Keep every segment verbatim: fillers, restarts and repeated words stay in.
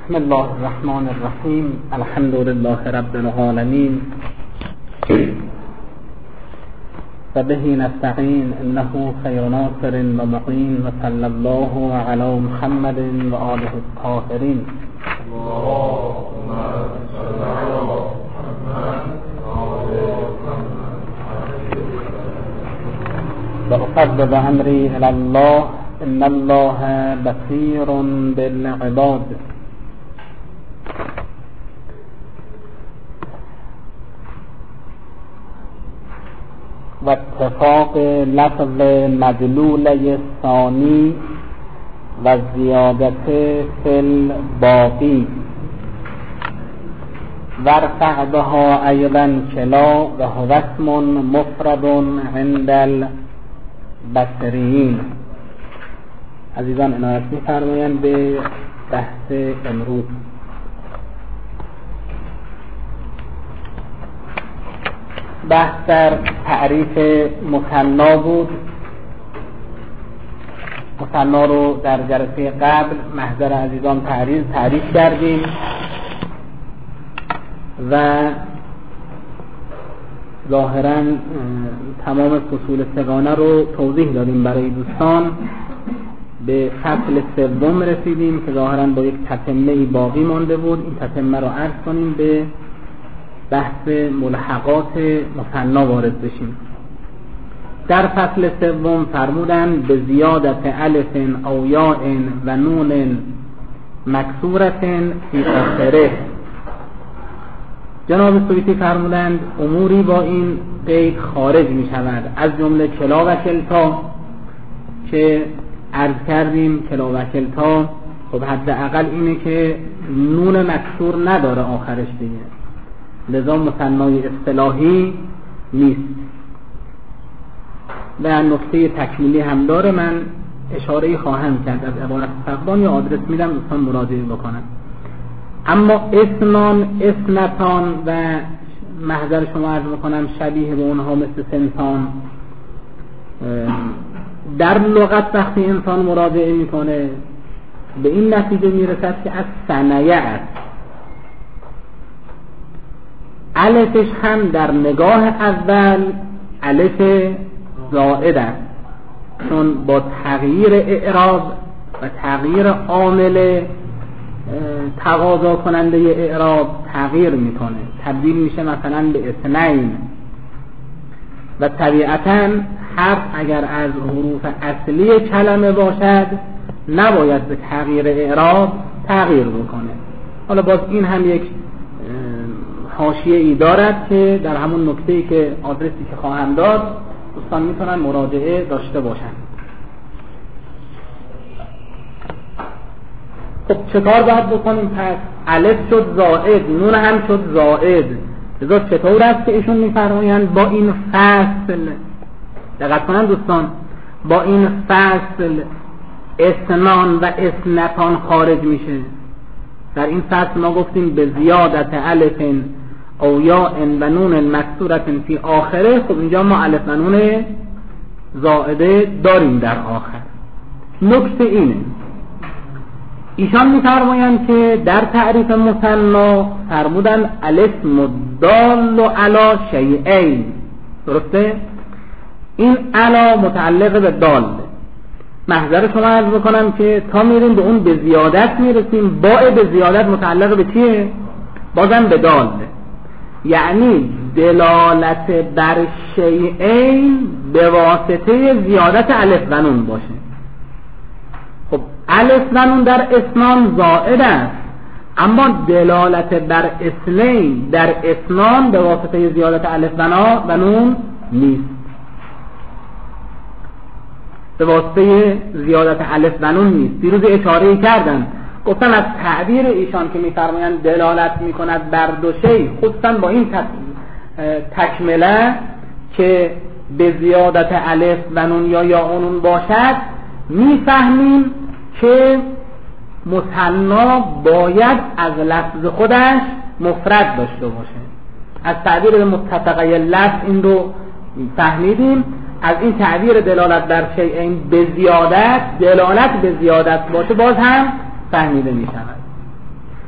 بسم الله الرحمن الرحیم. الحمد لله رب العالمین و به نستعین انه خیر ناصر و معین و صلی الله علی محمد و آله الطاهرین. اللهم صل علی محمد و افوض امری الی الله ان الله بصیر بالعباد. و اتفاق لفظ مدلوله ثانی و زیادت فی الباقی ورفع بها ایضا کلا و هو اسم مفرد عند البصریین. عزیزان عنایت می‌فرمایند به بحث امروز. بحث در تعریف مثنا بود. مثنا رو در جلسه قبل محضر عزیزان تعریف تعریف کردیم و ظاهراً تمام فصول سگانه رو توضیح دادیم برای دوستان. به فصل سوم رسیدیم که ظاهراً با یک تتمه باقی مانده بود. این تتمه رو عرض کنیم به بحث ملحقات مثنا وارد بشیم. در فصل سوم فرمودن به زیادت الف او یاء و نون مکسورة فی آخره. جناب سویتی فرمودند اموری با این قید خارج می شود، از جمله کلا و کلتا که عرض کردیم. کلا و کلتا خب حداقل اینه که نون مکسور نداره آخرش دیگه، لذا مثنای اصطلاحی نیست. و نکته تکمیلی هم داره، من اشاره خواهم کرد از عبارت فقدان یا آدرس میدم دوستان مراجعه بکنن. اما اسنان، اسنتان و محضر شما عرض بکنم شبیه به اونها مثل سنتان، در لغت وقتی انسان مراجعه میکنه به این نتیجه میرسد که از صنایع است. الفش هم در نگاه اول الف زائد است، چون با تغییر اعراب و تغییر عامل تقاضا کننده اعراب تغییر میکنه، تبدیل میشه مثلا به اثنین. و طبیعتاً حرف اگر از حروف اصلی کلمه باشد نباید به تغییر اعراب تغییر بکنه. حالا باز این هم یک حاشیه ای دارد که در همون نکته‌ای که آدرسی که خواهم داد دوستان میتونن مراجعه داشته باشن. خب چه کار باید بکنیم؟ پس الف شد زائد، نون هم شد زائد. لذا چطور است که ایشون میفرمایند با این فصل، دقت کنن دوستان، با این فصل اسنان و اسنتان خارج میشه. در این فصل ما گفتیم به زیادت الف او یاء و نون مکسورة فی آخره. خب اینجا ما الف و نون زائده داریم در آخر. نکته اینه ایشان می‌فرمایند که در تعریف مثنا فرمودن الاسم دال علی شیئین. درسته؟ این علا متعلق به دال. محضر شما عرض بکنم که تا میریم به اون به زیادت میرسیم، باء به زیادت متعلق به چیه؟ بازم به دال، یعنی دلالت بر شیئین به واسطه زیادت الف و نون باشه. خب الف و نون در اسنان زائد است، اما دلالت بر اثنین در اسنان به واسطه زیادت الف و نون نیست. به واسطه زیادت الف و نون نیست. دیروز اشاره کردن، گفتن از تعبیر ایشان که می‌فرمایند دلالت می‌کند بر دو شی، خصوصا با این تکمله که به زیادت الف و نون یا یا اونون باشد، می‌فهمیم که مثنا باید از لفظ خودش مفرد داشته باشه. از تعبیر به متفقه لفظ این رو فهمیدیم. از این تعبیر دلالت بر شیئین به زیادت، دلالت به زیادت باشه باز هم فهمیده می شود.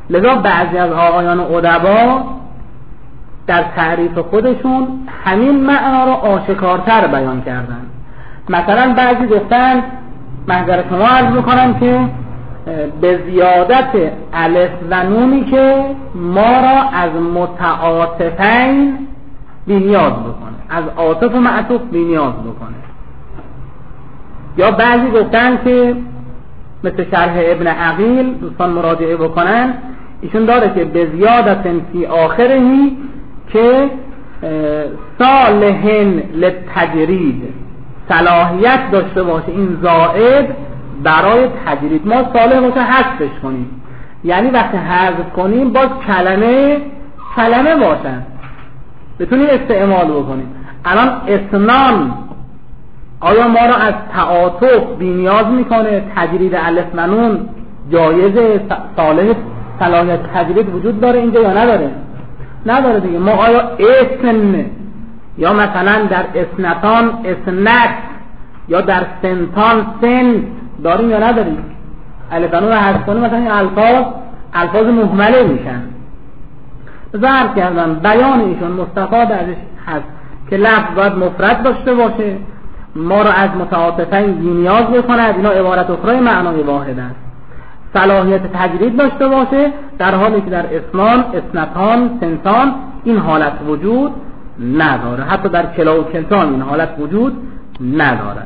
لذا بعضی از آقایان ادبا در تعریف خودشون همین معنا رو آشکارتر بیان کردن. مثلا بعضی گفتن، محضر شما عرض میکنم که به زیادت الف و نونی که ما را از متعاطفین بی‌نیاز بکنه، از عاطف و معطوف بی‌نیاز بکنه. یا بعضی گفتن که مثل شرح ابن عقیل دوستان مراجعه بکنن، ایشون داره که به زیادت فی آخرهی که صالحن للتجرید، صلاحیت داشته باشه این زائد برای تجرید، ما صالح باشه حذفش کنیم، یعنی وقتی حذف کنیم باز کلمه کلمه باشن بتونیم استعمال بکنیم. الان اسنان آیا ما را از تعاطف بی‌نیاز میکنه؟ تجرید الف و نون جایزه، صالح صلاحیت تجرید وجود داره اینجا یا نداره؟ نداره دیگه. ما آیا اسن یا مثلا در اسنتان اسنت یا در سنتان سنت داریم یا نداریم؟ الف و نون رو حذف کنیم مثلا این الفاظ الفاظ مهمله میشن. ظرف کردن بیان ایشون مستفاد ازش هست که لفظ باید مفرد داشته باشه، ما رو از متعاطفین بی‌نیاز بکند، اینا عبارت اخرى معنای واحد است. صلاحیت تجرید داشته باشه، در حالی که در اسنان اسنتان سنتان این حالت وجود نداره، حتی در کلا و کلتان این حالت وجود نداره.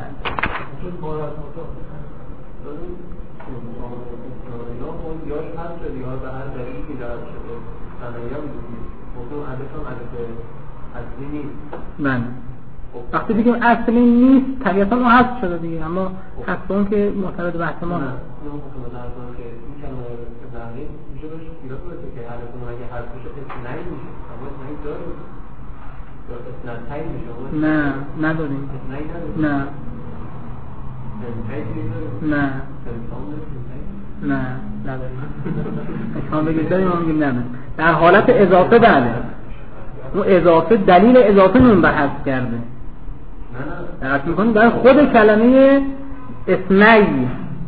بله. وقتی بگیم اصلی نیست طبیعتا اون حذف شده دیگه، اما حذف اون که معترض بحث ما نه. نه نداریم. نه نه نه نداریم. شما بگید داریم، ما میگیم نداریم. در حالت اضافه بله، اون اضافه دلیل اضافه نون به حذف کرده. دقت میکنید در خود کلمه اثنی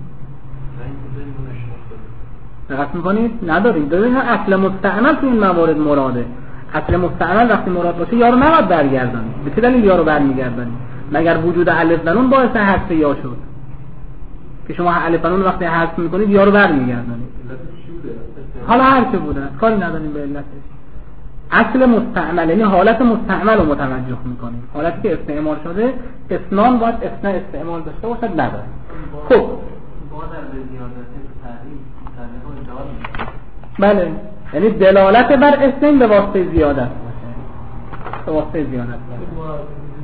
دقت میکنید ندارید. دارید اصل مستعمل تو این موارد مراده. اصل مستعمل وقتی مراد باشه یارو نباید برگردانید. به چه دلیل یارو برمیگردانید؟ مگر وجود الف و نون باعث حذف یا شد که شما الف و نون وقتی حذف میکنید یارو برمیگردانید؟ حالا هر چه بوده کاری نداریم به علتش. اصل مستعمل یعنی حالت مستعمل رو متوجه میکنیم، حالتی که استعمال شده. اسنان باید اسنا استعمال داشته باشد نداره. خب بله، یعنی دلالت بر اسم به واسطه زیادت باشه، به واسطه زیادت باشه.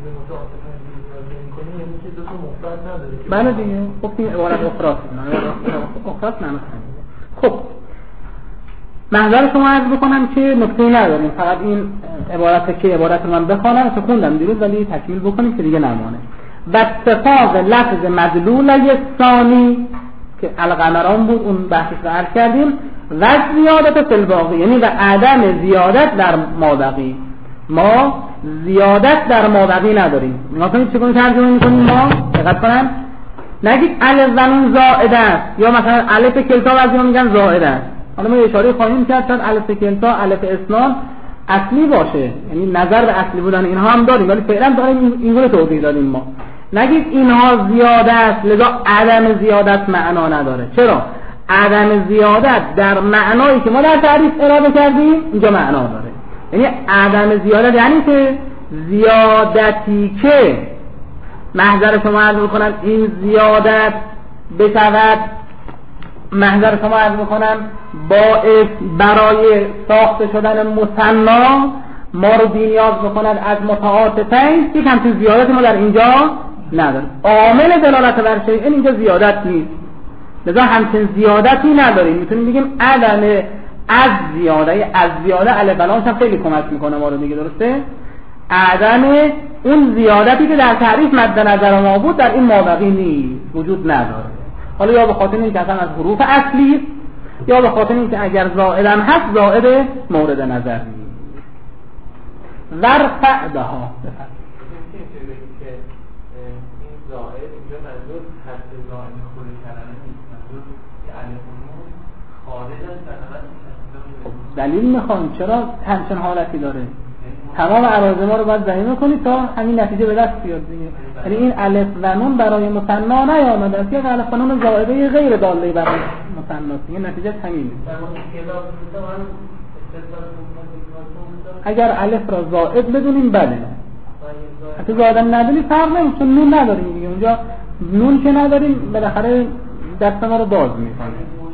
بله دیگه. خب این عبارت اخراست اخراست نمیخوام. خب محضر شما عرض بکنم که نکته نداریم، فقط این عبارت که عبارت رو من بخوانم که خوندم دیروز ولی تکمیل بکنیم که دیگه نمانه. و اتفاق لفظ مدلول ثانی که القمران بود اون بحثش رو عرض کردیم، و زیادت فی الباقی، یعنی و عدم زیادت در مابقی. ما زیادت در مابقی نداریم. نگاه کنید چگونه ترجمه میکنیم ما؟ دقت کنم نگید الف و نون زائد است، یا مثلا الف کلتا بعضی میگن زائد است. حالا ما اشاره خواهیم کرد تا الف کلتا الف اسنان اصلی باشه، یعنی نظر به اصلی بودن اینها هم داریم ولی فعلا داریم اینگونه توضیح دادیم ما. نگید اینها زیاده است لذا عدم زیادت معنا نداره. چرا؟ عدم زیادت در معنایی که ما در تعریف اراده کردیم اینجا معنا داره. یعنی عدم زیادت یعنی که زیادتی که محضر شما عرض میکنم این زیادت بشود، محضر شما عرض میکنم باعث برای ساخته شدن مثنا ما رو بی‌نیاز بکند از متعاطفین، یک همچین زیادتی ما در اینجا نداریم. عامل دلالت بر شیء این اینجا زیادت نیست، لذا همچین زیادتی نداریم. میتونیم بگیم عدم از زیاده، از زیاده الف بلامش هم خیلی کمک میکنه ما رو دیگه، درسته؟ عدم اون زیادتی که در تعریف مد نظر ما بود در این مابقی نیست، وجود نداره. حالا یا به خاطر اینکه اصلا از حروف اصلی، یا به خاطر اینکه اگر زائدم هست زائد مورد نظر نیست. ورفع بها زائد اینجا منظور حرف زائد خود کلمه نیست، منظور که الف و نون دلیل میخوام چرا همچین حالتی داره؟ تمام عراض ما رو باید ضمیمه کنید تا همین نتیجه به دست بیاد دیگه. یعنی این الف و نون برای مثنا نیامده است، یک الف و نون زائده غیر داله برای مثنا است. این نتیجه همینه. اگر الف را زائد بدونیم بله، حتی زائد ندونیم فرق نمیکنه، چون نون نداریم دیگه اونجا. نون که نداریم بالاخره دست ما رو باز میکنه.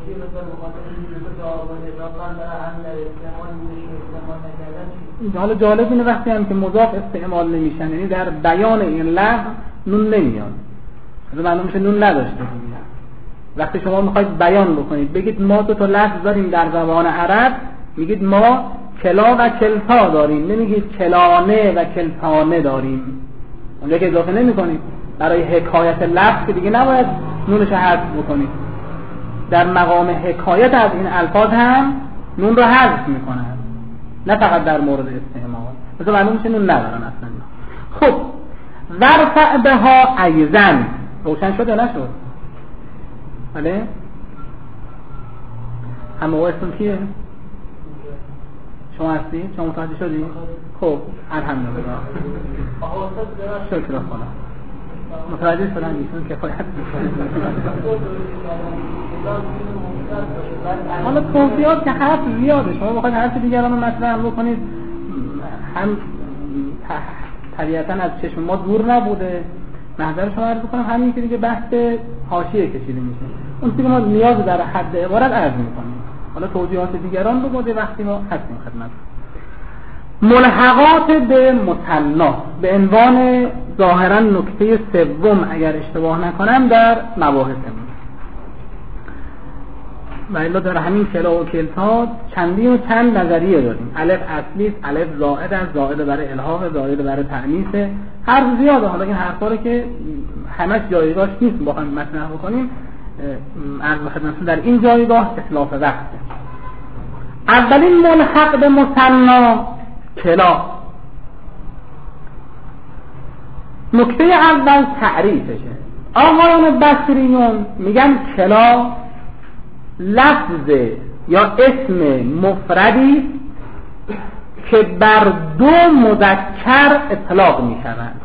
حالا جالب اینه وقتی هم که مضاف استعمال نمیشن، یعنی در بیان این لفظ نون نمیاد، از معلوم میشه نون نداشته دیگه. وقتی شما میخواید بیان بکنید بگید ما دو تا لفظ داریم در زبان عرب، میگید ما کلا و کلتا داریم، نمیگید کلانه و کلتانه داریم. اونجا که اضافه نمیکنید برای حکایت لفظ که دیگه نباید نونش حذف بکنید. در مقام حکایت از این الفاظ هم نون رو حذف میکنن، نه فقط در مورد استعمال. مثلا معلوم میشه نون ندارن اصلا. خب ورفع بها ایزن روشن شد یا نشد؟ بله؟ همه واسون کیه؟ شما هستی؟ شما متوجه شدی؟ خب الحمدلله شکر خدا متوجه شدن ایشون کفایت میکنه. حالا توضیحات که حرف زیاده، شما بخواید حرف دیگران رو مطرح بکنید هم طبیعتا از چشم ما دور نبوده، نظر شما عرض بکنم همین که دیگه بحث حاشیه کشیده میشه، اون چیزی ما نیاز در حد عبارت عرض میکنیم. حالا توضیحات دیگران رو بوده وقتی ما هستیم خدمت. ملحقات به مثنا به عنوان ظاهرا نکته سوم اگر اشتباه نکنم در مباحثمون. و الا در همین کلا و کلتا چندین و چند نظریه داریم. الف اصلی است، الف زائد است، زائد برای الحاق، زائد برای تأنیث، حرف زیاده. حالا این حرفا رو که همش جایگاهش نیست بخوایم مطرح بکنیم، عرض خدمتتون در این جایگاه اطلاف وقته. اولین ملحق به مثنا کلا. نکته اول تعریفشه. آقایان بصریون میگن کلا لفظ یا اسم مفردی که بر دو مذکر اطلاق میشوند.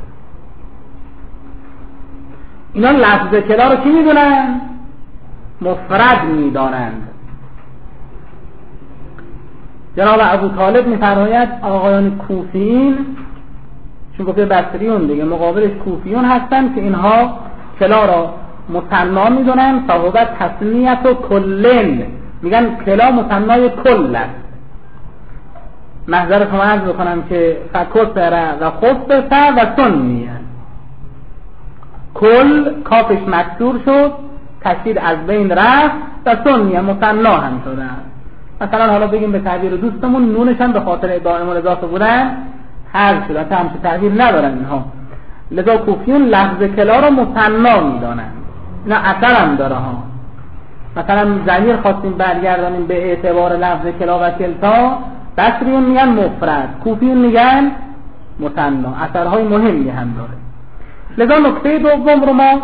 اینا لفظ کلا رو چی میدونن؟ مفرد میدانند. جناب ابو طالب میفرماید آقایان کوفیین، چون گفته بصریون دیگه مقابلش کوفیون هستن که اینها کلا را مثنا میدونن، صحابت تسمیت و کلن، میگن کلا مثنای کل است. محضر شما عرض بکنم که فکسر و خفف و سنیه، کل کافش مکسور شد، تشدید از بین رفت و سنیه مثنا هم شدن. مثلا حالا بگیم به تعبیر دوستمون نونش هم به خاطر دائم الاضافه بودن حذف شده، تا همچه تعبیر ندارن اینها. لذا کوفیون لفظ کلا را مثنا میدانن. اینا اثر هم داره ها. مثلا ضمیر خواستیم برگردانیم به اعتبار لفظ کلا و کلتا، بصریون میگن مفرد، کوفیون میگن مثنا. اثرهای مهمی هم داره. لذا نکته دوم رو ما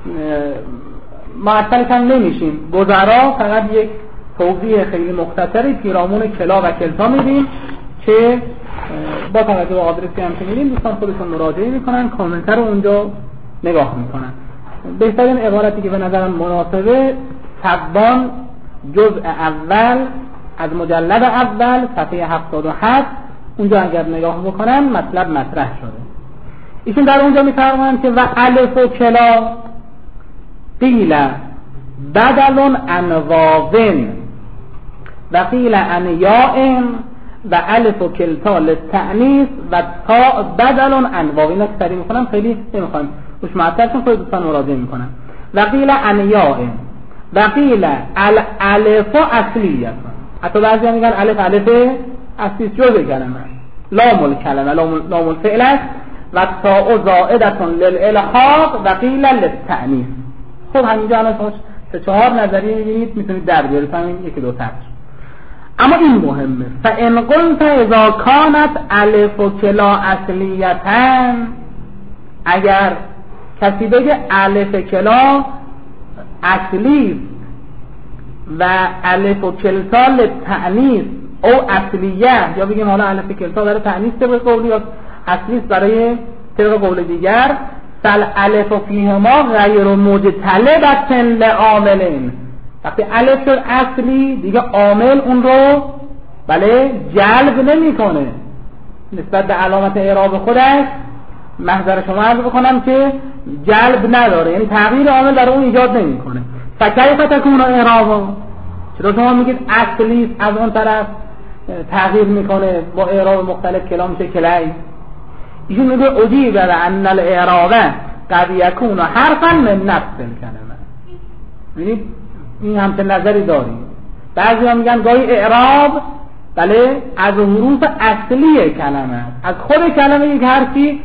معطل هم نمیشیم، گذرا فقط یک توضیح خیلی مختصری پیرامون کلا و کلتا میدیم که با توجه به آدرسی هم که میدیم دوستان خودشون مراجعه میکنن، کامنتر رو اونجا نگاه میکنن. بهترین عبارتی که به نظرم مناسبه، تبان جزء اول از مجلد اول صفحه هفتاد و هفت، اونجا اگر نگاه بکنن مطلب مطرح شده. ایشون در اونجا میفرمایند که و الف و کلا قیل بدل عن واو و قیل عن یاء و الف و کلتا للتأنیث و تا بدل عن واو. اینا که سریع میکنم خیلی نمیخوایم روش معطل چون خیلی دوستان مراجعه میکنن. و قیل عن یاء و قیل الف اصلیه، حتی بعضی هم میگن الف الف اصلی جزء کلمه، لام الکلمه لام الفعل است و تاء زائدتون للالحاق و قیل للتأنیث. خب همینجا الان شما سه چهار نظریه میبینید، میتونید در بیارید همین یکی دو تا. اما این مهمه، فان قلت اذا كانت الف و کلا اصلیتن، اگر کسی بگه الف کلا اصلی و الف و کلتا للتأنیث او اصلیه، یا بگیم حالا الف کلتا برای تأنیث طبق قولی یا اصلیه برای طبق قول دیگر. سل الف و فیهما غیر مجتلبت لعاملین، وقتی الف شد اصلی دیگه عامل اون رو بله جلب نمیکنه نسبت به علامت اعراب خودش. محضر شما عرض بکنم که جلب نداره، یعنی تغییر عامل در اون ایجاد نمیکنه. فکیف تکون اعرابا، چرا شما میگید اصلی از اون طرف تغییر میکنه با اعراب مختلف کلام میشه کلی؟ ایشون میگه اجیب ان الاعراب قد یکون حرفا من نفس الکلمه. یعنی این همچنین نظری داریم. بعضی ها میگن گاهی اعراب بله از حروف اصلی کلمه، از خود کلمه یک حرفی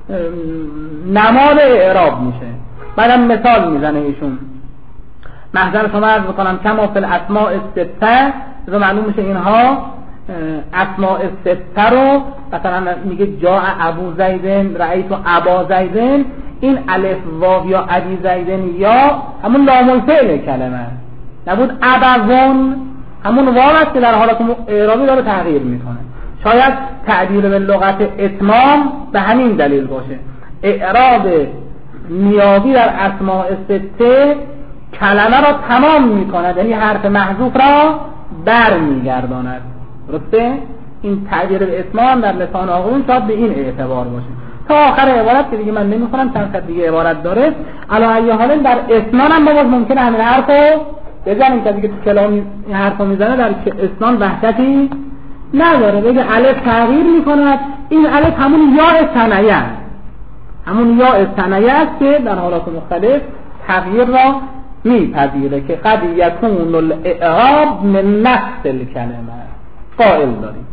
نماد اعراب میشه. بعدم مثال میزنه ایشون. محضر شما عرض بکنم کما فی الاسماء السته، رو معلوم میشه اینها اسماء السته رو مثلا میگه جاء ابو زیدن، رأیت ابا زیدن، این الف واو یا ابی زیدن یا همون لام الفعل کلمه نبود ابوون، همون واو است که در حالت اعرابی داره تغییر میکنه. شاید تعبیر به لغت اتمام به همین دلیل باشه. اعراب نیابی در اسماء السته کلمه را تمام میکند، یعنی حرف محذوف را بر میگرداند. درسته؟ این تعبیر به اتمام در لسان آقایون شاید به این اعتبار باشه. تا آخر عبارت که دیگه من نمیخونم، چند خط دیگه عبارت داره. علی ای حال در اسنان هم باز ممکنه همین حرفو بزنیم که دیگه تو کلام این حرفو میزنه در اسنان وحدتی نداره. بگه الف تغییر میکند، این الف همون یا ثنیه است، همون یا ثنیه است که در حالات مختلف تغییر را میپذیره که قد یکون الاعراب من نفس الکلمه قائل داریم.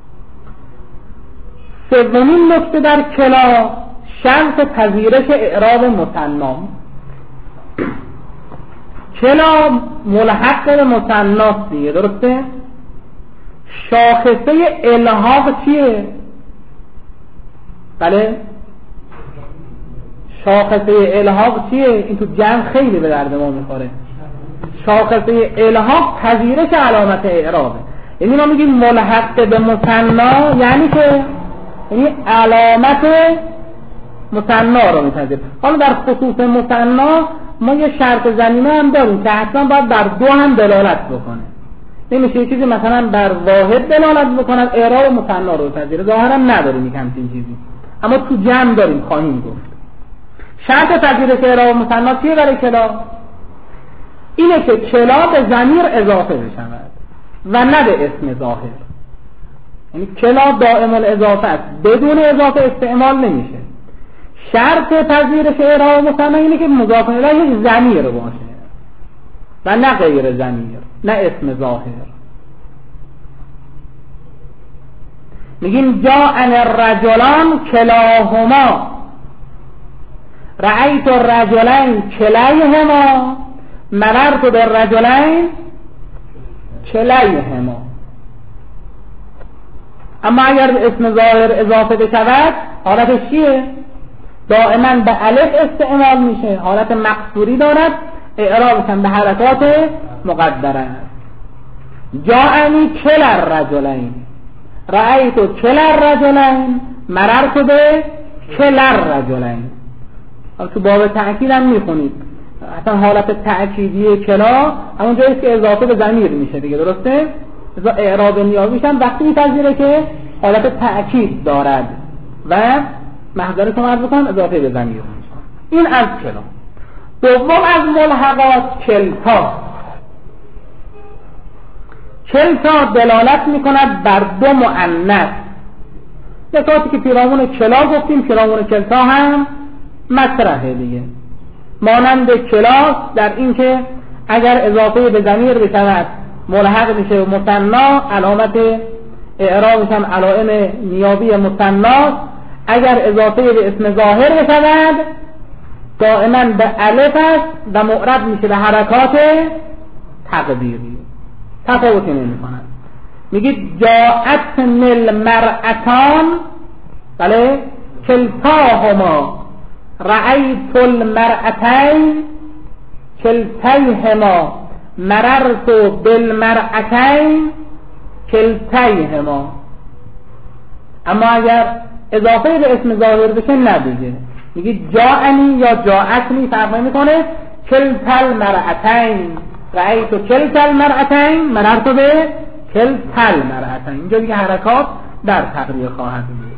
سومین نکته در کلا شرط پذیرش اعراب مثنا. کلا ملحق به مثناست دیگه، درسته؟ شاخصه الحاق چیه؟ بله شاخصه الحاق چیه؟ این تو جمع خیلی به درد ما میخوره. شاخصه الحاق پذیرش علامت اعرابه. یعنی ما میگیم ملحق به مثنا یعنی که یعنی علامت مثنا رو میپذیره. حالا در خصوص مثنا ما یه شرط ضمیمه هم داریم که حتما باید بر دو هم دلالت بکنه. نمیشه یه چیزی مثلا بر واحد دلالت بکنه اعراب مثنا رو بپذیره. ظاهرا نداریم یک همچین چیزی، اما تو جمع داریم خواهیم گفت. شرط پذیرش اعراب مثنا چیه برای کلا؟ اینه که کلا به ضمیر اضافه بشود و نه به اسم ظاهر. یعنی کلا دائم الاضافه است، بدون اضافه استعمال نمیشه. شرط پذیرش اعراب مثنا اینه که مضاف الیه ضمیر باشه و نه غیر ضمیر، نه اسم ظاهر. میگیم جاءن الرجلان کلاهما، رأیت الرجلین کلیهما، مررت بالرجلین کلیهما. اما اگر اسم ظاهر اضافه بشود حالتش چیه؟ دائما به الف استعمال میشه، حالت مقصوری دارد، اعرابش هم به حرکات مقدره است. جاءنی کل الرجلین، رأیت کل الرجلین، مررت به کل الرجلین. تو باب تأکید هم میخونید اصلا حالت تأکیدی کلا همون جاییست که اضافه به ضمیر میشه دیگه، درسته؟ اعراب نیابیش هم وقتی میپذیره که حالت تأکید دارد و محضرتون عرض بکنم اضافه به ضمیر میشه. این از کلا. دوم از ملحقات کلتا. کلتا دلالت میکند بر دو مؤنث. نکاتی که پیرامون کلا گفتیم پیرامون کلتا هم مطرحه دیگه. مانند کلاس در این که اگر اضافه به ضمیر بشود ملحق میشه و مثنا، علامت اعرابش هم علائم نیابی مثنا. اگر اضافه به اسم ظاهر بشود دائما به الف است و معرب میشه به حرکات تقدیری، تفاوتی نمی کند. میگید جاءتن المرأتان، بله، کلتاهما، رأیت المرأتین کلتیهما، مررت بالمرأتین کلتیهما. اما اگر اضافه به اسم ظاهر بشه ندیگه، میگه جاءنی یا جاءتنی فرق نمیکنه. کلتل مرأتین رأیت کلتل مرأتین مررت به کلتل مرأتین. اینجا دیگه حرکات در تقریر خواهد بود.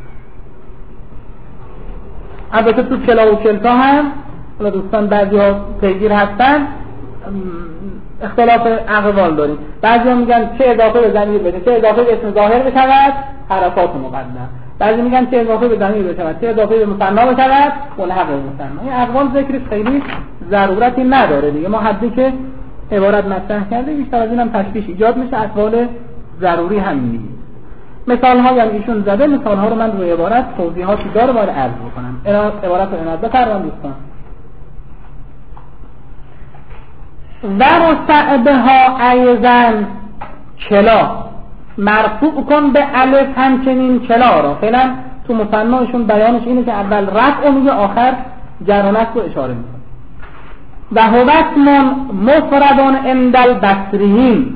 البته تو کلا و کلتا هم حالا دوستان بعضی ها پیگیر هستن اختلاف اقوال داریم. بعضی ها میگن چه اضافه به ضمیر بشه، چه اضافه به اسم ظاهر بشود حرکات مقدم. بعضی میگن چه اضافه به ضمیر بشود، چه اضافه به مثنا بشود ملحق به مثنا. این اقوال ذکرش خیلی ضرورتی نداره دیگه. ما حدی که عبارت مطرح کرده بیشتر از اینم تشویش ایجاد میشه، اقوال ضروری هم نیست. مثال هایی هم ایشون زده، مثال ها رو من روی عبارت توضیحاتی داره باید عرض بکنم. عبارت رو اناد بفرمایید دوستان. ورسع بها ایزن کلا، مرفوع کن به الف همچنین کلا را. فعلا تو مثناشون بیانش اینه که اول رفع میگه، آخر جر و نصب رو اشاره میکنه. و هو اسم مفرد عند البصریین،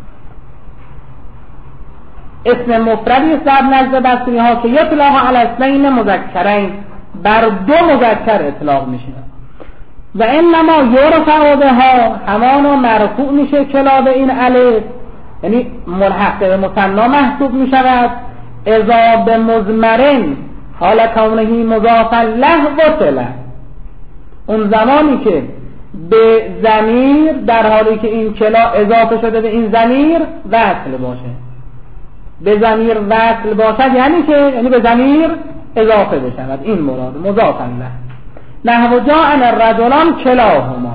اسم مفردی است در نزد بصری ها که یطلق علی اثنین مذکرین، بر دو مذکر اطلاق میشه. و انما یرفع بها، همانا مرفوع میشه کلا به این الف، یعنی ملحق به مثنا محسوب میشود. اذا به مضمرن حال کونه مضافا له وصله، اون زمانی که به ضمیر در حالی که این کلا اضافه شده به این ضمیر وصل باشه. به ضمیر وصل باشد یعنی که یعنی به ضمیر اضافه بشود، این مراد مضافا له. نحو جاءن الرجلان کلاهما،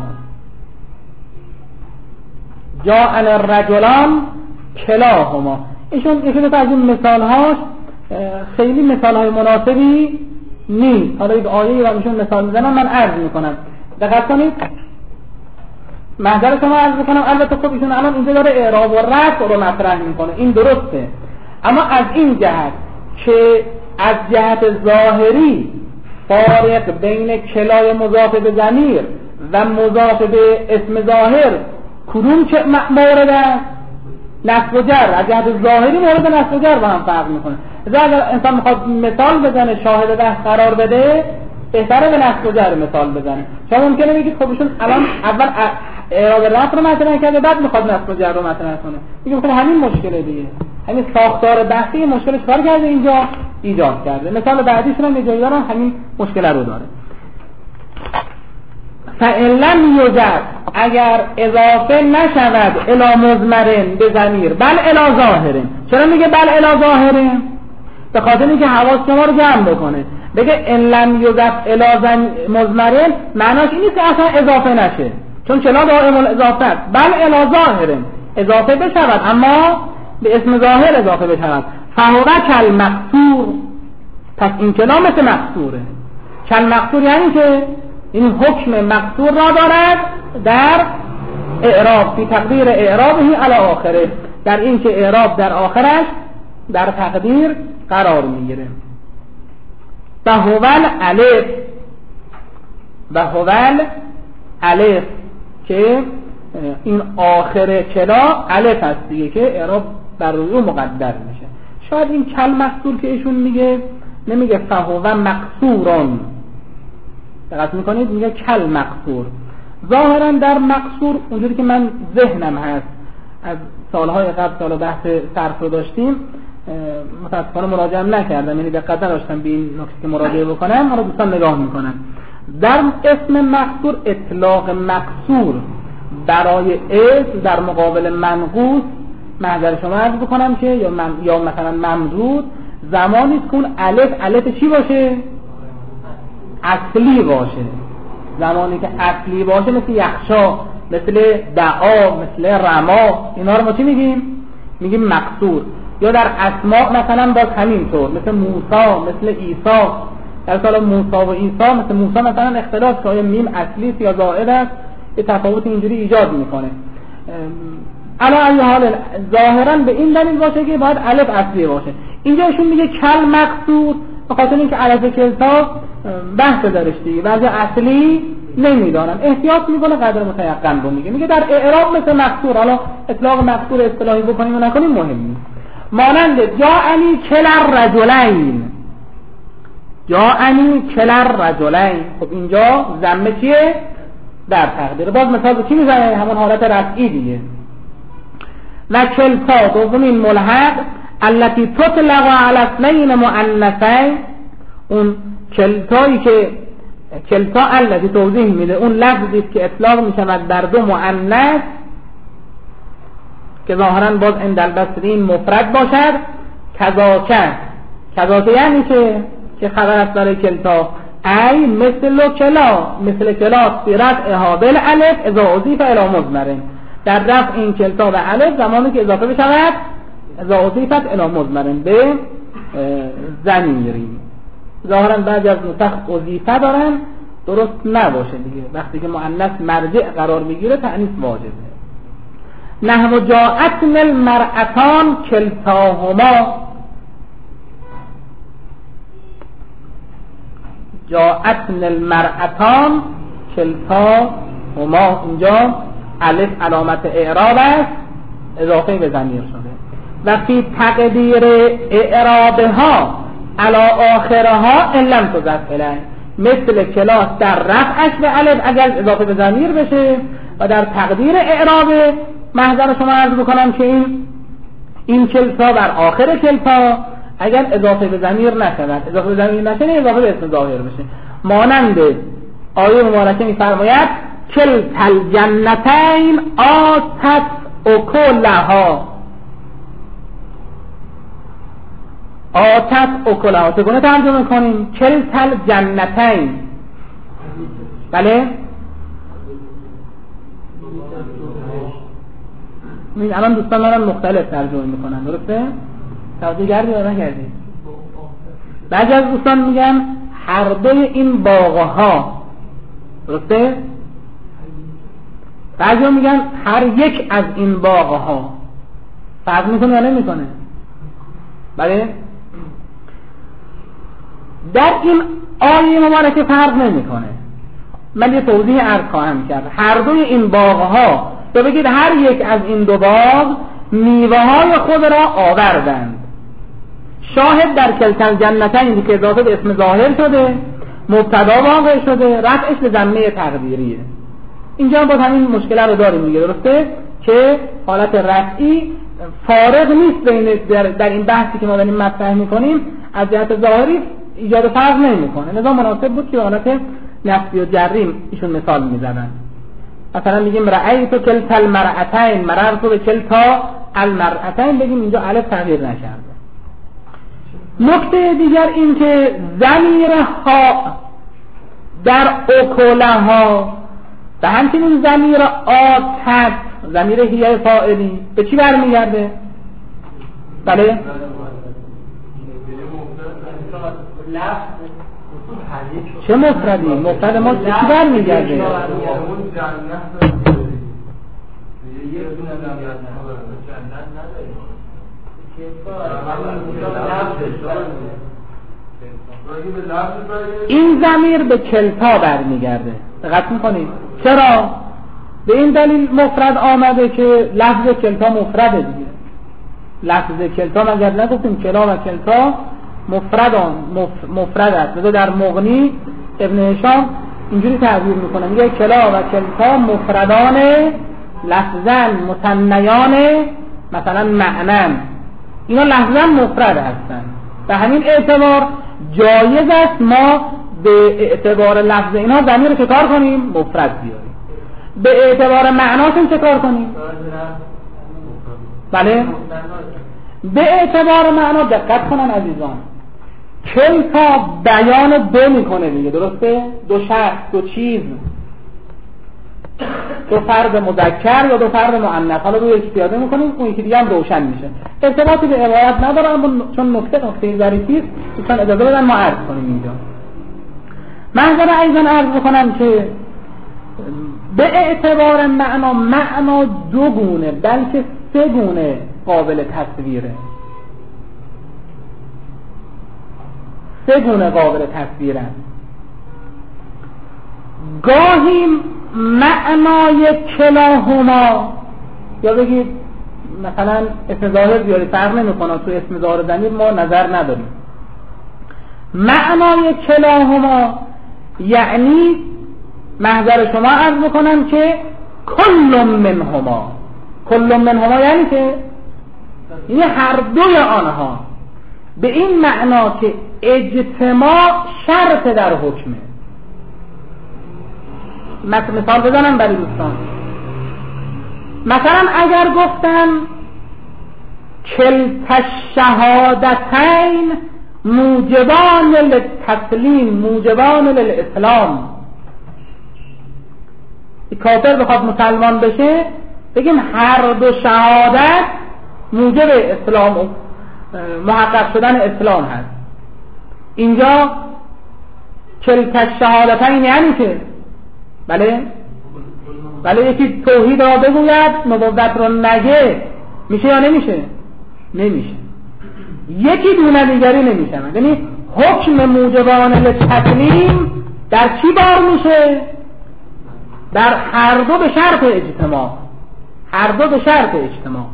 جاءن الرجلان کلاهما. ایشون ایشون از این مثال هاش خیلی مثال های مناسبی نیست. حالا یک آیه و ایشون مثال میزنم، من عرض میکنم دقت کنید. محضر شما عرض میکنم. البته خب ایشون الان اینجا داره اعراب و رفع رو مطرح میکنه، این درسته، اما از این جهت که از جهت ظاهری فارق بین کلای مضاف به ضمیر و مضاف به اسم ظاهر کدوم چه مورد است؟ نصب و جر. از جهت ظاهری مورد نصب و جر با هم فرق میکنه. اگر انسان میخواد مثال بزنه، شاهد بحث قرار بده، بهتره به نصب و جر مثال بزنه. شما ممکنه بگید خب ایشون الان اول اعراب رفع رو مطرح کرده بعد میخواد نصب و جر رو مطرح کنه. میگم خب همین مشکله دیگه، همین ساختار بحثی مشکلش کار کرده اینجا ایجاد کرده. مثال بعدیشون هم اینجا دارن همین مشکل رو داره. فإن لم یوجد، اگر اضافه نشود الی مضمرن به ضمیر بل الی ظاهرن. چرا میگه بل الی ظاهرن؟ به خاطر اینکه حواس شما رو جمع بکنه. بگه ان لم یوجد الی مضمرن معناش این نیست که اصلا اضافه نشه، چون چلا دائم الاضافه است. بل الی ظاهرن، اضافه بشود اما به اسم ظاهر اضافه بشود. فهو کل مقصور، پس این کلام مثل مقصوره. کل مقصور یعنی که این حکم مقصور را دارد در اعراب، فی تقدیر اعرابه علی آخره، در این که اعراب در آخرش در تقدیر قرار میگیره. و هوال الف، و هوال الف که این آخر کلا الف هست دیگه که اعراب بر روی مقدر میشه. شاید این کل مقصور که ایشون میگه نمیگه فهو مقصورون، دقت میکنید میگه کل مقصور. ظاهرا در مقصور اونجوری که من ذهنم هست از سالهای قبل سال بحث صرف رو داشتیم متاسفانه مراجعه نکردم، یعنی دقت نداشتم به این نکته که مراجعه بکنم. حالا دوستان نگاه میکنن در اسم مقصور اطلاق مقصور برای اسم در مقابل منقوص، محضر شما عرض بکنم که یا, من یا مثلا ممدود زمانی که اون الف الف چی باشه؟ اصلی باشه. زمانی که اصلی باشه مثل یخشا، مثل دعا، مثل رما، اینا رو ما چی میگیم؟ میگیم مقصور. یا در اسماء مثلا باز همینطور، مثل موسی، مثل عیسی. در سال موسی و عیسی، مثل موسی مثلا اختلاف که آیا میم اصلی است یا زائد است، یه تفاوت اینجوری ایجاد میکنه. علی ای حال ظاهرا به این دلیل باشه که باید الف اصلی باشه. اینجا ایشون میگه کل مقصور به خاطر اینکه الف کلتا بحث درش دیگه، بعضی اصلی نمیدانم، احتیاط میکنه قدر متیقن رو میگه. میگه در اعراب مثل مقصور، حالا اطلاق مقصور اصطلاحی بکنیم و نکنیم مهم نیست. مانند جاءنی کل رجلین، جاءنی کل رجلین. خب اینجا ضمه چیه؟ در تقدیر. باز مثال به چی میزنه؟ همون حالت رفعی دیگه. و کلتا دومین ملحق التي تطلق على اثنين مؤنثين، اون کلتایی که کلتا التي توضیح میده اون لفظی که اطلاق میشود بر دو مؤنث که ظاهرا باز عند البصرین مفرد باشد. کذاکه، کذاکه یعنی که که خبر است برای کلتا، ای مثل کلا، مثل کلا صورت احابل الف اذا اضیف الی مضمر، در رفع این کلتا و الف زمانی که اضافه بشود اذا اضیفت الی مضمر به ضمیری. ظاهرا بعضی از نسخ اضیفه دارن، درست نباشه دیگه، وقتی که مؤنث مرجع قرار میگیره تأنیث واجبه. نحو جاءتن المرأتان کلتاهما، جاءتن المرأتان کلتاهما، اینجا الف علامت اعراب است، اضافه به ضمیر شده. و فی تقدیر اعرابها علی آخرها ان لم تضاف الیه، مثل کلاس در رفعش به الف اگر اضافه به ضمیر بشه، و در تقدیر اعراب محضر شما عرض بکنم که این این کلتا بر آخر کلتا اگر اضافه به ضمیر نشود، اضافه به ضمیر نشه اضافه به اسم ظاهر بشه. مانند آیه مبارکه می‌فرماید کلتا الجنتین آتت اکلها، آتت اکلها چگونه ترجمه کنیم؟ کلتا الجنتین، بله؟ این الان دوستان دارن مختلف ترجمه میکنن، درسته؟ توجه کردی یا نکردی؟ بعضی از دوستان میگن هر دوی این باغها، درسته؟ بعضی میگن هر یک از این باغها. فرق میکنه یا نمیکنه؟ بله؟ در این آیه مبارکه فرق نمیکنه. من یه توضیح عرض خواهم کرد. هر دوی این باغها، تو بگید هر یک از این دو باغ میوه های خود را آوردند. شاهد در کلتا الجنتین که اضافه به اسم ظاهر شده، مبتدا واقع شده، رفعش به ضمه تقدیریه. اینجا با همین مشکل رو داریم میگه، درسته؟ که حالت رفعی فارغ نیست بین در, در این بحثی که ما داریم مطرح میکنیم، از جهت ظاهری ایجاد فرق نمیکنه. لذا مناسب بود که حالت نفی و جریم ایشون مثال میزنن. مثلا میگیم رأیت کلتا المرأتین، مررت به کلتا المرأتین، بگیم اینجا الف تغییر نکرده. نکته دیگر این که ضمیر ها در اکلها و همچنین ضمیر آتت، ضمیر هیه فاعلی به چی برمیگرده؟ بله؟ چه مفردی؟ مفرد ما به چی برمیگرده؟ این ضمیر به کلتا برمیگرده. دقت میکنید؟ چرا؟ به این دلیل مفرد آمده که لفظ کلتا مفرده دیگه. لفظ کلتا مگر نگفتیم کلا و کلتا مفردان مف... مفرد است. مثلا در مغنی ابن هشام اینجوری تعبیر میکنه، میگه کلا و کلتا مفردان لفظاً مثنیان مثلا معنن، اینا لفظاً مفرد هستن. به همین اعتبار جایز است ما به اعتبار لفظ اینا ضمیر رو چه کار کنیم؟ مفرد بیاریم. به اعتبار معناشون چه کار کنیم؟ بله؟ به اعتبار معنا دقت کنن عزیزان. کلتا بیان دو میکنه دیگه، درسته؟ دو شخص، دو چیز، دو فرد مذکر یا دو فرد مؤنث. حالا روی یکی پیاده میکنیم، اون یکی دیگه هم روشن میشه. ارتباطی به عبارت نداره، اما چون نکته نکته ظریفی است دوستان اجازه بدن ما عرض کنیم اینجا. منظر ایضا عرض بکنم که به اعتبار معنا، معنا دو گونه بلکه سه گونه قابل تصویره. سه گونه قابل تصویره. گاهی معنای کلاهما، یا بگید مثلا اسم ظاهر بیاری فرق نمیکنه، تو اسم ظاهر ضمیر ما نظر نداریم. معنای کلاهما یعنی محضر شما عرض بکنم که کل منهما، کل منهما یعنی که یعنی هر دوی آنها، به این معنا که اجتماع شرط در حکمه. مثال بزنم برای دوستان، مثلا اگر گفتم کلتا الشهادتین موجبان للتسلیم موجبان للاسلام، کافر بخواد مسلمان بشه بگیم هر دو شهادت موجب اسلام و محقق شدن اسلام هست. اینجا کلتا الشهادتین یعنی که بله بله یکی توحید را بگوید نبوت رو نگه، میشه یا نمیشه؟ نمیشه. یکی دونه دیگری نمیشه. یعنی حکم موجبان للتسلیم در چی بار میشه؟ در هر دو به شرط اجتماع، هر دو به شرط اجتماع.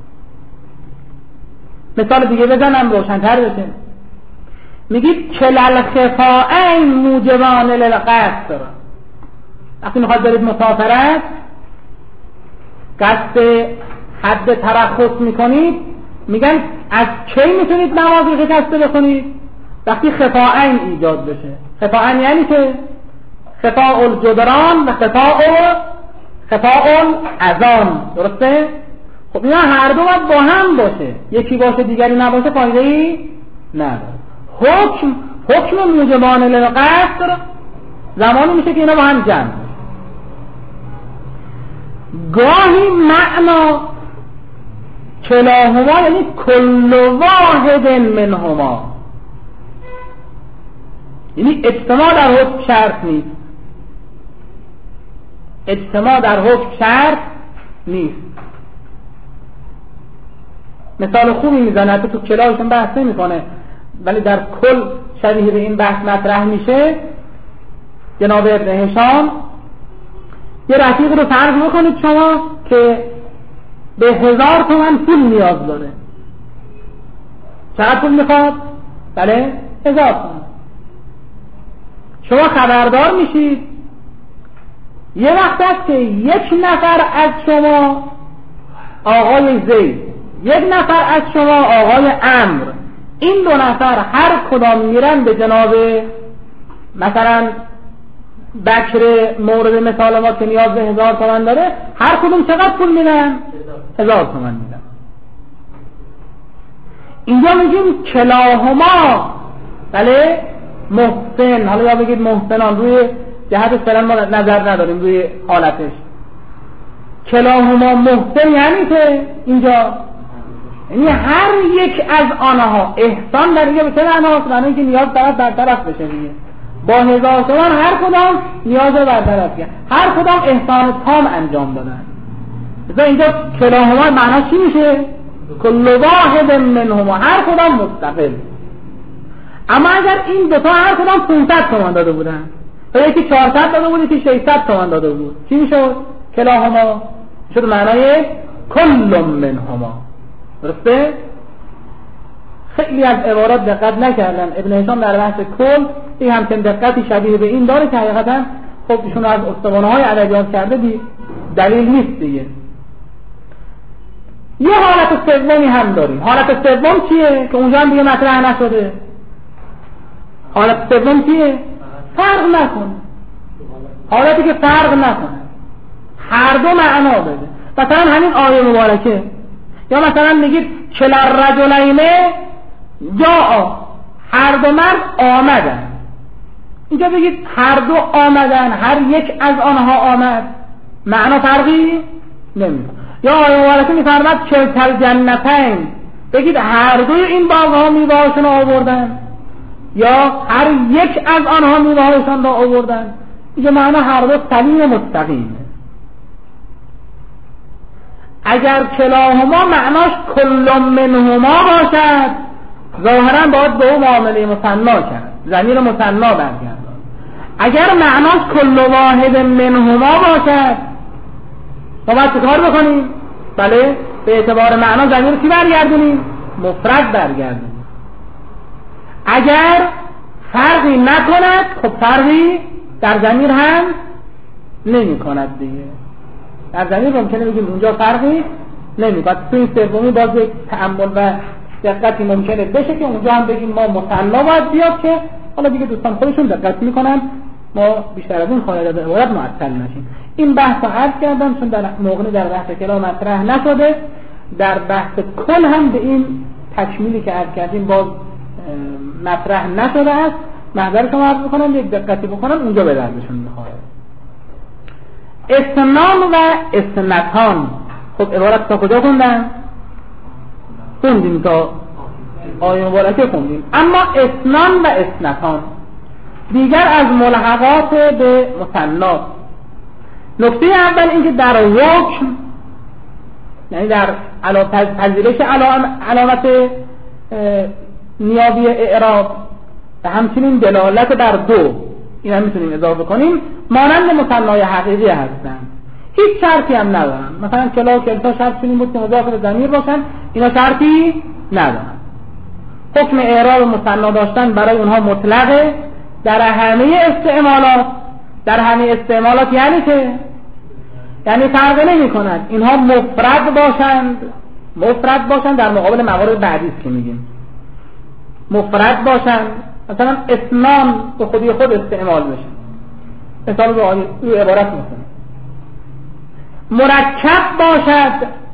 مثال دیگه بزنم روشن‌تر بشه. میگید کلل خفائین موجبان للقصر. وقتی میخواد برید مسافرت قصد حد ترخص میکنید، میگن از کی میتونید نماز شکسته بکنید؟ وقتی خفائین ایجاد بشه. خفائین یعنی که خفاء الجدران و خفاء خفاء الاذان، درسته؟ خب اینا هر دو باید با هم باشه، یکی باشه دیگری نباشه فایده ای نداره. حکم حکم موجبان للقصر زمانی میشه که اینا با هم جمع. گاهی معنا کلاهما یعنی کل واحد منهما، یعنی اجتماع در حکم شرط نیست، اجتماع در حکم شرط نیست. مثال خوبی میزنه، تو کلاهشون بحث نمیکنه ولی در کل شبیه به این بحث مطرح میشه. جناب ابن هشام یه رفیق رو فرض بکنید شما که به هزار تومن پول نیاز داره. چقدر پول میخواد؟ بله هزار تومن. شما خبردار میشید یه وقت است که یک نفر از شما آقای زید، یک نفر از شما آقای عمرو، این دو نفر هر کدام میرن به جناب مثلا بکر مورد مثال ما که نیاز به هزار تومن داره، هر کدوم چقدر پول میدن؟ هزار تومن میدن. اینجا میگیم کلاهما بله محسن، حالا یا بگید محسنان، روی جهت فعلا ما نظر نداریم روی حالتش. کلاهما محسن یعنی که اینجا یعنی هر یک از آنها احسان در دیگه به چه معناست؟ معنی که نیاز طرف برطرف بشه دیگه. با هزار تومن هر کدام نیاز برطرف کرد، هر کدام احسان تام انجام دادن. مثلا اینجا کلاهما معنی چی میشه؟ کل واحد منهما، هر کدام مستقل. اما اگر این دو تا هر کدام پانصد تومن داده بودن، یا یکی چهارصد داده بود یکی ششصد تومن داده بود، چی میشد؟ کلاهما شد معنای کل منهما. درسته؟ خیلی از عبارات دقت نکردن. ابن هشام در بحث کل این همچنین دقتی شبیه به این داره که حقیقتا خب ایشون از استوانه های ادبیات کرده دی دلیل نیست دیگه. یه حالت سومی هم داریم. حالت سوم چیه که اونجا هم دیگه مطرح نشده؟ حالت سوم چیه؟ فرق نکنه. حالتی که فرق نکنه، هر دو معنا بده. مثلا همین آیه مبارکه، یا مثلا میگید کل الرجلین جاء، هر دو مرد آمدن. اینجا بگید هر دو آمدن، هر یک از آنها آمد، معنا فرقی نمیده. یا آیه مبارکه میفرماد کلتا الجنتین، بگید هر دوی این باغ‌ها میوه‌هاشون رو آوردن، یا هر یک از آنها میوه‌هاشون رو آوردن. اینجا معنا هر دو سلیم مستقیمه. اگر کلاهما معناش کل منهما باشد، ظاهرا باید به اون معامله مثنا کرد، ضمیر مثنا برگردان. اگر معناش کل واحد منهما باشد ما باید چه کار بکنیم؟ بله به اعتبار معنا ضمیر رو کی برگردونیم؟ مفرد برگردونیم. اگر فرقی نکند خب فرقی در ضمیر هم نمی کند دیگه. در ضمیر ممکنه بگیم اونجا فرقی نمی کند. تو این سومی باز یک تأمل و دقتی ممکنه بشه که اونجا هم بگیم ما مثنا باید بیاد که حالا دیگه دوستان خودشون دقت میکنن ما بیشتر از این خارج از عبارت معطل نشیم. این بحث رو عرض کردم چون در موقع در بحث کلام مطرح نشده، در بحث کل هم به این تکمیلی که عرض کردیم باز مطرح نشده است. محضر شما عرض بکنم یک دقتی بکنم اونجا به دردشون میخوره. اثنان و اثنتان، خب عبارت تا کجا خوندن؟ خوندیم تا آیه مبارکه خوندیم. اما اثنان و اثنتان دیگر از ملحقات به مثنا. نکته اول اینکه در حکم یعنی در پذیرش علامت نیابی اعراب و همچنین دلالت بر دو این هم میتونیم اضافه کنیم مانند مثنای حقیقی هستند. هیچ شرطی هم ندارن. مثلا کلا و کلتا شرط چنین بود که مضاف به ضمیر باشن، اینا شرطی ندارن. حکم اعراب مثنا داشتن برای اونها مطلقه در همه استعمالات. در همه استعمالات یعنی که یعنی فرق نمی کند اینها مفرد باشند مفرد باشند در مقابل موارد بعدی است که میگیم مفرد باشند، مثلا اثنان به خودی خود استعمال بشه، مثال رو عبارت میکنه. مرکب باشد،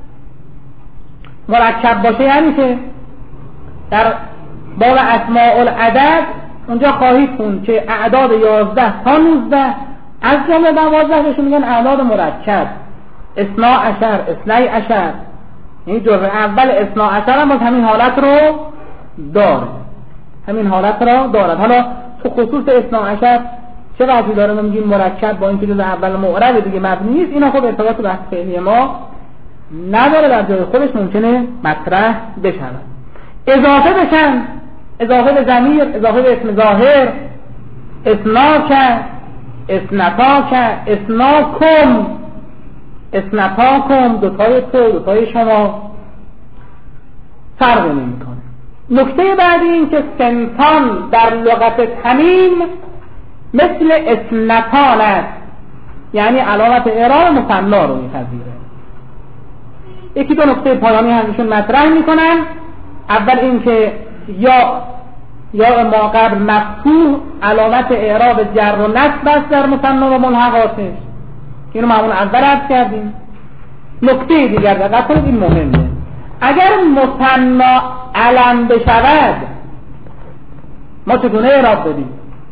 مرکب باشه یعنی که در باب اسماء العدد اونجا خواهید خوند که اعداد یازده تا نوزده از جمله دوازده بهشون میگن اعداد مرکب. اثنا عشر، اثنی عشر، یعنی جزء اول اثنا عشر هم باز همین حالت رو داره، همین حالت را دارد. حالا تو خصوص اثنا عشر چه وضعی داره؟ ما میگیم مرکب با اینکه جزء اول معرب دیگه مبنی نیست، اینا خب ارتباط بحث فعلی ما نداره، در جای خودش ممکنه مطرح بشن، اضافه بشن، اضافه به ضمیر، اضافه به اسم ظاهر. اثناک، اثنتاک، اثناکم، اثنتاکم، دوتای تو، دوتای شما، فرق نمیکنه. نکته بعدی این که سنتان در لغت تمیم مثل اثنتان است، یعنی علامت اعراب مثنا رو میپذیره. یکی دو نکته پایانی همشون مطرح میکنن. اول این که یا یا ما قبل مفتوح علامت اعراب جر و نصب است در مثنا و ملحقاتش، اینو معمول اول عرض کردیم. نکته دیگر دقت کنید این مهمه، اگر مثنا علم بشود ما چگونه اعراب بدیم؟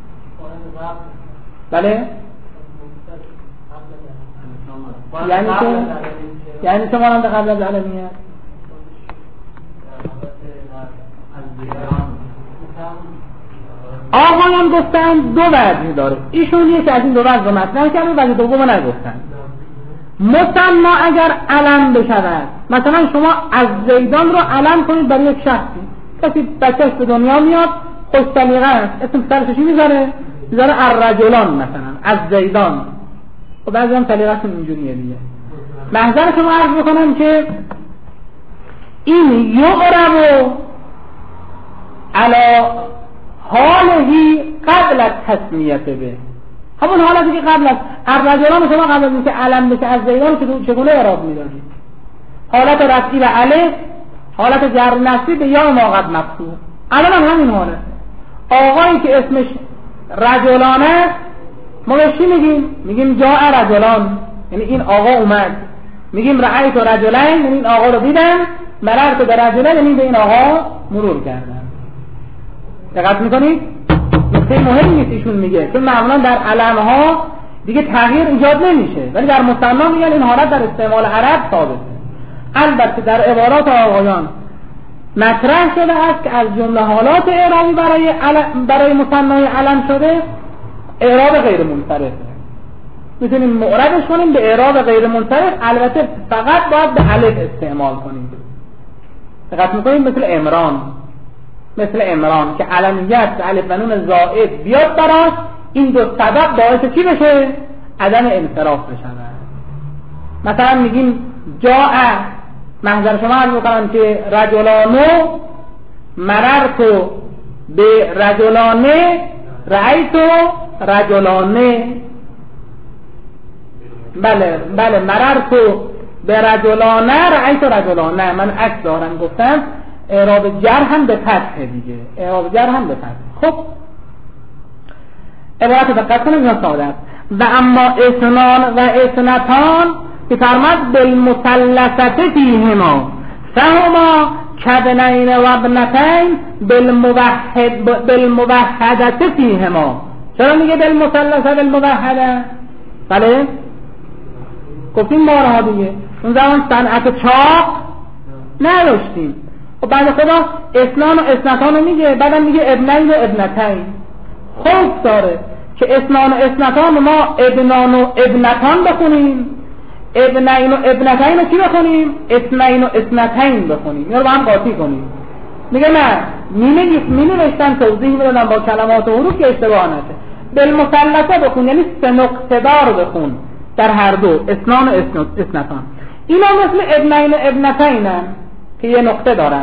بله یعنی که یعنی که مانند قبل از علمیت آقایان گفتن دو وجه داره، ایشون یکی از این دو وجه رو مطرح کردن، وجه دوم نگفتن. مثنا اگر علم بشود، مثلا شما از زیدان رو علم کنید برای یک شخصی، کسی بچهش به دنیا میاد خوش سلیقه است، اسم سرش چی میذاره؟ میذاره الرجلان، مثلا از زیدان. خب بعضی هم سلیقه‌شون اینجوریه دیگه. محضر شما عرض بکنم که این یعرب علی حالهی قبل از تسمیت به، همون حالتی که قبل از الرجلان شما قبل از اینکه علم بشه از زیدان چگونه اعراب میدادید؟ حالت رفعی و الف، حالت جر نصبی به یا ما قبل مفتوح. الان هم همین حاله. آقایی که اسمش رجلانه ما بهش چی میگیم؟ میگیم جاء رجلان، یعنی این آقا اومد. میگیم رأیت رجلین، یعنی این آقا رو دیدم. مررت برجلین، یعنی به این آقا مرور کردم. دقت میکنید؟ نکته مهمی نیست ایشون میگه، چون معمولا در علمها دیگه تغییر ایجاد نمیشه، ولی در مثنا میگن این حالت در استعمال عرب ثابته. البته در عبارات آقایان مطرح شده است که از جمله حالات اعرابی برای علم برای مثنای علم شده اعراب غیر منصرف. میتونیم معربش کنیم به اعراب غیر منصرف، البته فقط باید به الف استعمال کنیم. دقت میکنیم مثل عمران، مثل عمران که علمیت الف و نون زائد بیاد براش، این دو سبب باعث چی بشه؟ عدم انصراف بشه. مثلا میگیم جاء، محضر شما عرض میکنم که رجلانو مررتو به رجلانه رأیتو رجلانه. بله بله مررتو به رجلانه رأیتو رجلانه. من عکس دارم گفتم اعراب جر هم به فتحه دیگه، اعراب جر هم به فتحه. خب عبارت دقت کنیم یا ساده است. و اما اثنان و اثنتان که فرمد بالمثلثه فیهما فهما کابنین و ابنتین بالموحد بالموحدة فیهما. چرا میگه بالمثلثه بالموحده؟ بله گفتیم بارها دیگه اون زمان صنعت چاق نداشتیم. و بعد خدا اثنان و اثنتان رو میگه، بعدم میگه ابنین و ابنتین. خوف داره که اثنان و اثنتان ما ابنان و ابنتان بخونیم، ابنین و ابنتین رو چی بخونیم؟ اثنین و اثنتین بخونیم، یا رو با هم قاطی کنیم. میگه نه، می نوشتن توضیح میدادن با کلمات و حروف که اشتباه نشه. بالمثلثه بخون، یعنی سه نقطه دار بخون در هر دو، اثنان و اثنتان. اینا مثل ابنین و ابنتین هم که یه نقطه دارن.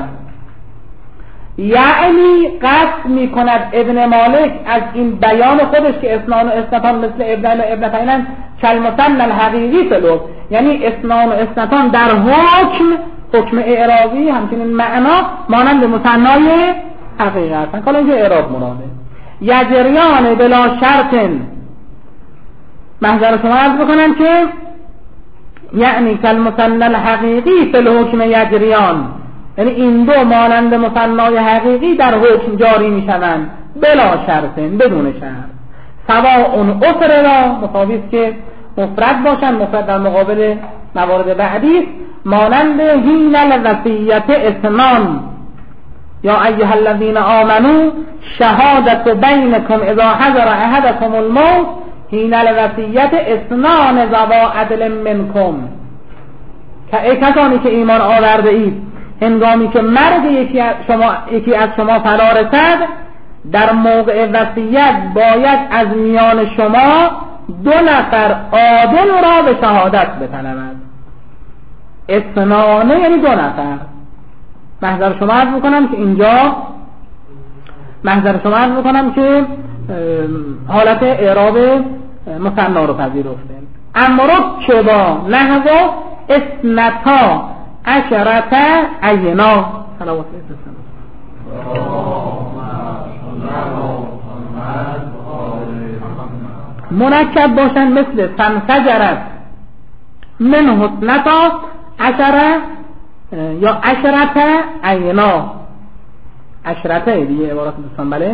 یعنی قصد می کند ابن مالک از این بیان خودش که اثنان و اثنتان مثل ابنین و ابنتین کالمثنى الحقیقی فلوب، یعنی اثنان و اثنتان در حکم حکم اعرابی همچنین معنا مانند مثنای حقیقی هستن. حالا اینجا اعراب مراده. یجریان بلا شرط، محضر شما عرض بکنم که یعنی کالمثنى الحقیقی فی الحکم یجریان، یعنی این دو مانند مثنای حقیقی در حکم جاری می شوند بلا شرط، بدون شرط. سواء اثر را مساویست که مفرد باشن، مفرد در مقابل موارد بعدی مانند حین الوصیت اثنان یا ایها الذین آمنوا شهادت بینکم اذا حضر احدکم الموت حین الوصیت اثنان ذوا عدل منکم، که ای کسانی که ایمان آورده اید هنگامی که مرگ یکی از شما یکی از شما فرا رسد در موقع وصیت باید از میان شما دو نفر عادل را به شهادت بطلبد. اثنانه یعنی دو نفر. محضر شما عرض میکنم که اینجا محضر شما عرض میکنم که حالت اعراب مثنا رو پذیرفته. امرک که با نحو اثنتا عشرت عینا صلوات منکب باشن مثل فانفجرت من حسنتا عشره یا عشرت عینا. عشرته دیگه عبارت دوستان. بله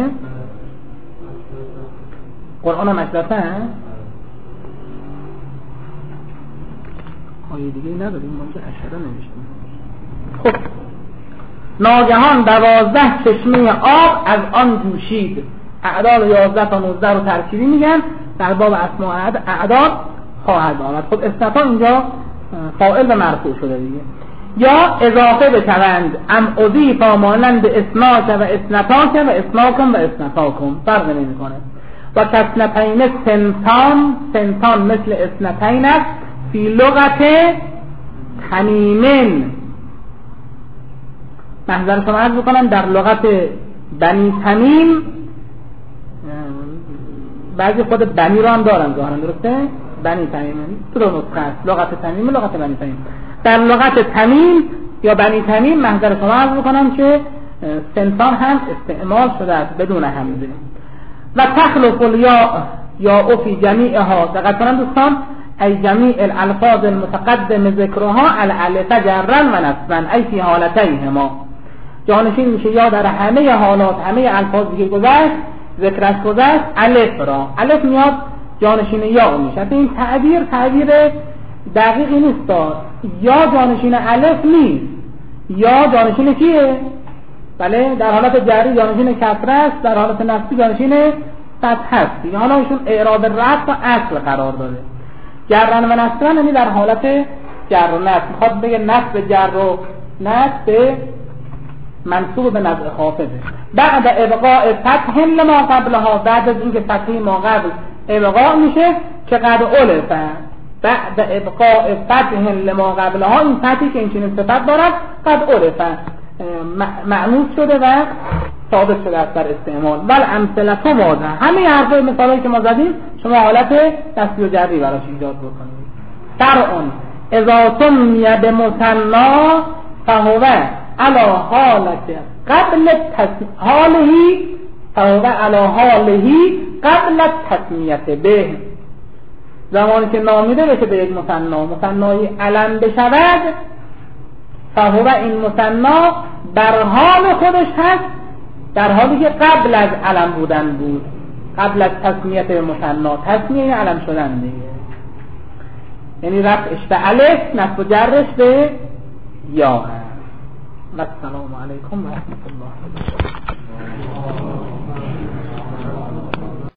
قرآن هم عشرته هست. آیه دیگه نداریم ما که عشره نمیشتیم. خب ناگهان دوازده چشمه آب از آن جوشید. اعداد یازده تا نوزده رو ترکیبی میگن، در باب اسماء اعداد خواهد آمد. خب استثنا اینجا فاعل و مرفوع شده دیگه. یا اضافه بشوند ام اضیف مانند اسناک و اسنتاک و اسناکم و اسنتاکم، فرق نمیکنه. و کسنتین سنتان، سنتان مثل اسنتین است فی لغت تمیمن. محضر شما عرض بکنم در لغت بنی تمیم، بعضی خود بنی رو هم دارن ظاهرا، درسته؟ بنی تمیم تو دو نسخه است، لغت تمیم و لغت بنی تمیم. در لغت تمیم یا بنی تمیم محضر شما عرض بکنم که سنتان هم استعمال شده است بدون همزه. و تخلف الیا یا فی جمیعها، دقت کنن دوستان، ای جمیع الالفاظ المتقدم ذکرها الالف جرا و نصبا ای فی حالتیهما. جانشین میشه یا در همه حالات، همه الفاظی که گذشت ذکرش گذشت الف را، الف میاد جانشین یا میشه. این تعبیر تعبیر دقیقی نیست. یا جانشین الف نیست، یا جانشین کیه؟ بله در حالت جری جانشین کسره است، در حالت نصبی جانشین فتحه است. حالا ایشون اعراب رفع و اصل قرار داده. جرن و نصبن یعنی در حالت جر و نصب. میخواد بگه نصب جر و نصب منصوب به نزع خافضه. بعد ابقاء فتح لما قبلها، بعد از اینکه فتحی ما قبل ابقاء میشه که قد علفه، بعد ابقاء فتح لما قبلها، این فتحی که این چنین صفت دارد قد علفه معنوس شده و ثابت شده است در استعمال. بل امثله تو واضح، همه حرفای مثالایی که ما زدیم شما حالت دستی و جری براش ایجاد بکنید. فرعون اذا سمی بمثنا فهو علی حالت قبل حالهی فهو علی حالهی قبل التسمیه به، زمانی که نامیده بشه به یک مثنا، مثنای علم بشود، فهو این مثنا در حال خودش هست در حالی که قبل از علم بودن بود، قبل از تسمیه به مثنا، تسمیه علم شدن دیگه، یعنی رفعش به الف، نصب و جرش به یا هست. و السلام علیکم و رحمت الله.